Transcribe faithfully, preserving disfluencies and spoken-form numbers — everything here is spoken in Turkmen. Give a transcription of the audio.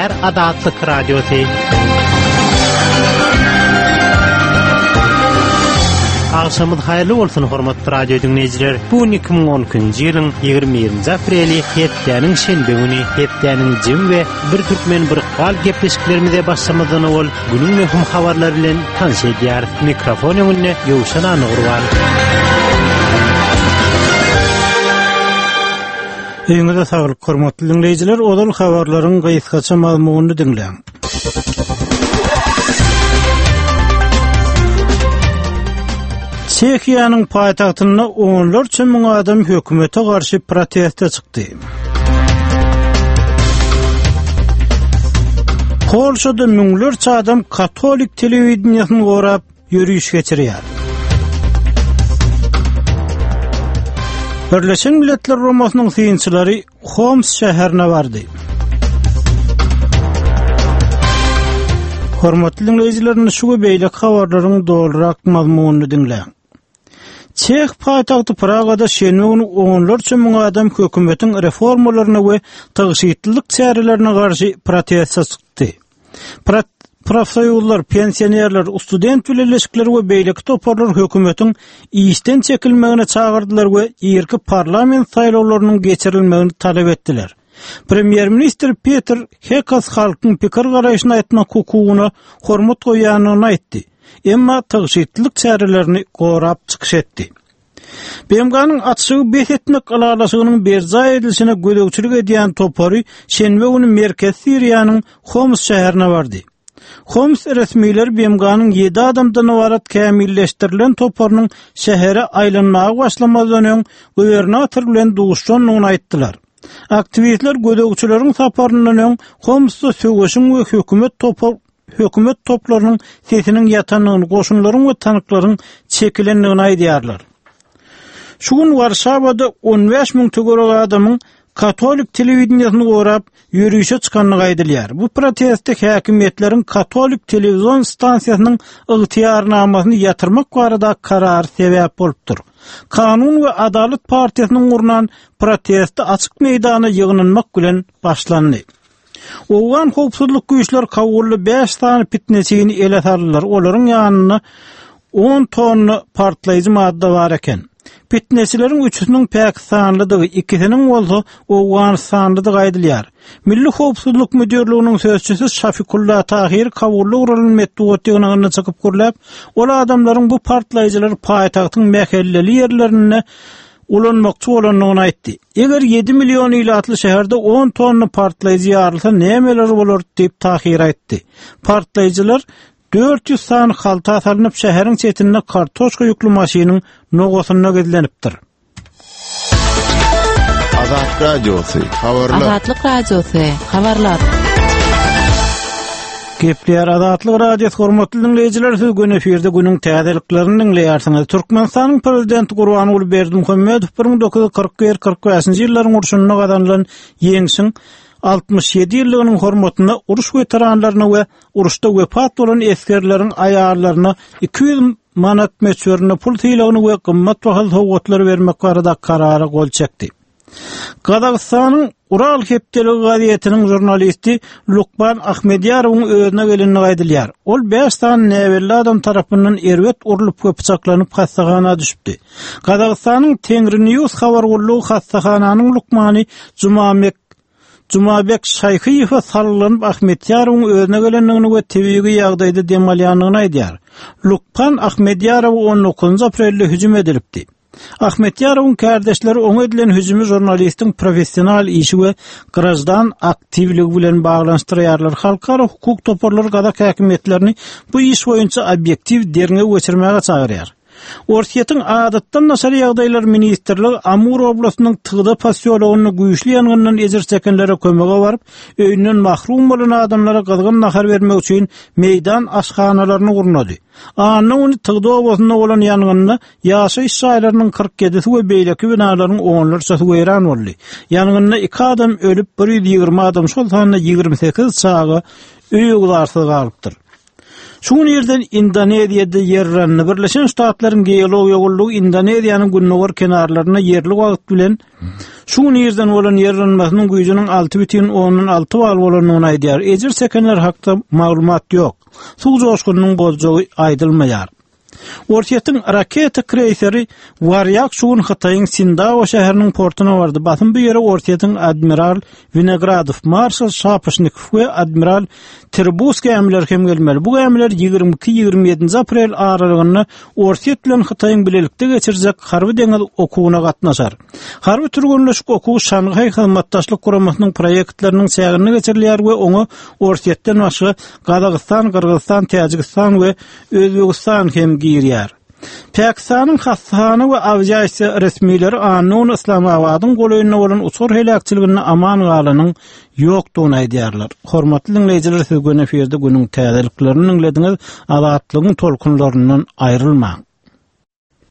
Gepler Adatlyk Radiosu. Akşamyz haýyrly bolsun hormatly radio dinleýijiler. Bu iki ming on-njy ýylyň ýygrimi-nji apreli hepdeniň şenbe güni hepdeniň jim we bir türkmen bir gal gepleşiklerimize başlamazdan ol günüň möhüm habarlary bilen tanışýar. Mikrofon öňünde Ýowşan Anygurwar. Eýňizde saglyk hormatly dinleýijiler, odal habarlaryň gaýtgaça mazmunyny dinleň. Çekiýanyň paýtagtyna onlarça müň adam hökümete garşy protestde çykdy. Polşada müňlerçe adam katolik telewizionyny gorap ýürüýüş geçirýär. Birleşen Milletler Romasynyň syýynçylary Homs şäherine bardy. Hormatly dinleýijiler, şu beýle habarlaryň dolrak mazmunyny dinleň. Çek paýtagty Pragada şenbe güni onlarça müň adam hökümetiň reformalaryna we tagyşytlyk çärelerine garşy protestde çykdy. Profsoýuzlar, pensionerler, student bileşikleri we beýleki toparlar hökümetiň işden çekilmegine çagyrdylar we ýerki parlament saýlawlarynyň geçirilmegini talap etdiler. Premier Minister Peter Hekas halkyň pikir garaýyşyna aýtmak hukugyna hormat goýanyny aýtdy. Emma tagyşytlyk çärelerini gorap çykyş etdi. B M G'nyň atşygy beş etmek alalasygynyň berza edilişine gödökçülük edýän topary şenbe güni Merkez Siriýanyň Homs şäherine bardy. Homs resmiler B M G'nyň ýedi adamdan ibaret kämilleşdirilen toparynyň şähere aýlanmagy başlamazdan öň gubernator bilen duguşanyny aýtdylar. Aktivistler gödökçüleriň saparyndan öň Homsda söwüşiň we hökümet topar hökümet toplarynyň sesiniň ýatanyny, goşunlaryň we tanıklaryň çekilenligini aýdýarlar. Şu gün Warşawada on beş müň tögörek adamyň katolik telewizionyny gorap ýürüýüşe çykanyny aýdylýar. Bu protestde häkimetleriň katolik telewizyon stansiýasynyň ygtyýarnamasyny ýatyrmak barada karar sebäp bolupdyr. Kanun we Adalet partiýasynyň urunan protestde açyk meýdana ýygnanmak bilen başlandy. Oğan hopsuzluk güýçler kawully beş tane pitnesini ele sardylar. Olaryň ýanyna on tonna partlaýjy madda bar eken. Pitnesilerin üçüsünün Pakistanlydygy, ikisiniň bolsa Awganistanlydygy aýdylýar. Milli howpsuzlyk müdürlüğiniň sözçüsü Şafikullah Tahir kawully urulmaly metodiýasyny çykyp gürläp, ol adamlaryň bu partlaýjylar paýtagtyň mähelleli ýerlerine ulanmakçı bolanyny aýtdy. Eger yedi milyon ýylatly şäherde on tonna partlaýjy ýarylsa nämeler bolar diýip Tahir aýtdy. Partlaýjylar dört yüz san halta salynyp şäheriň çetine kartoşka ýüklü maşynyň nogosyna gedilenipdir. Azat Radiosu, habarlar. Azatlyk Radiosu, habarlar. Gepler Adatlyk Radiosu hormatly dinleýijiler, siz gün efirde günüň täzeliklerini dinleýärsiňiz. Türkmenistanyň prezidenti Gurbanuly Berdimuhammedow bir ming dokuz yüz kırk bir kırk beşinji ýyllaryň urşunyna gazanylan ýeňsiň altmış ýedi ýyllygynyň hormatyna uruş weteranlaryna we uruşda wepat bolan eskerleriň aýarlaryna iki yüz manat meçberine pul tyýlagyny we gymmat bahaly sowgatlar bermek barada karara gol çekdi. Gazagystanyň Ural hepdeligi gazetiniň jurnalisti Lukman Ahmedýarowyň özüne gelenini aýdylýar. Ol beş tane näwelli adam tarapyndan erwet urulyp pyçaklanyp hastahana düşüpdi. Gazagystanyň Tengri News habar gullugy hastahananyň Lukmany Jumamek Jumabek Şaýhyýew sarylanyp Ahmedýarowyň özüne gelenligini we tebigi ýagdaýda demalýanyny aýdýar. Lukman Ahmedýarow on dokuzunji aprelde hüjüm edilipdi. Ahmedýarowyň kardeşleri oňa edilen hüjümi jurnalistiň professional işi we grajdan aktivligi bilen baglanşdyrýarlar. Halkara hukuk toparlary gadak häkimetlerini bu iş boýunça obyektiv derňe geçirmäge çagyrýar. Orsiýetiň adatdan nasar ýagdaýlar ministrligi Amur oblastynyň Tygda pasiýologyny güýçli ýangyndan ejir çekenlere kömege baryp, öýünden mahrum bolan adamlara gazgyn nahar bermek üçin meýdan aşhanalaryny gurnady. Anyň Tygda oblastyna bolan ýangynda ýaşy işçilarynyň kırk ýedisi we beýleki binalaryň onlarçasy weýran boldy. Ýangynda iki adam ölüp, bir yüz ýygrimi adam şol sanyna ýygrimi sekiz çagy öýüglarsyz galypdyr. Şuň ýerden Indoneziýada ýerranny Birleşen Ştatlaryň geologiýa gullugy Indoneziýanyň günnäwir kenarlaryna ýerli wagt bilen şuň ýerden bolan ýerranmasynyň güýjüniň alty бүтүn onuň alty bal bolanyny aýdýar. Ejir sekenler hakda maglumat ýok. Suw joşkunyň boljagy aýdylmaýar. Ortiýetiň raketa kreýseri Waryak suwun Hytaýyň Sindao şäheriniň portuna bardy. Basym bu ýere Ortiýetiň admiral Vinogradov, marşal Şapyşnikov we admiral Terbuski ämler hem gelmeli. Bu ämler ýygrimi iki ýygrimi ýedinji aprel aralygyny Ortiýet bilen Hytaýyň bilelikde geçirjek harby deňiz okuwyna gatnaşar. Harby türgünleşik okuw Şanghai hyzmatdaşlyk guramasynyň proýektleriniň sägirini geçirilýär we oňa Ortiýetden başga Gazakystan, Kyrgyzstan, Täjikistan we Özbegistan hem girýär. Pakistanyň Hassany we Awjaysa resmileri anony Islamabadyň goýunyna bolan uçur helakçylygyny aman galanyň ýokdugyny aýdýarlar. Hormatly dinleýijiler, siz göne eferde günüň täzeliklerini dinlediňiz. Azatlygyň tolkunlaryndan aýrylmaň.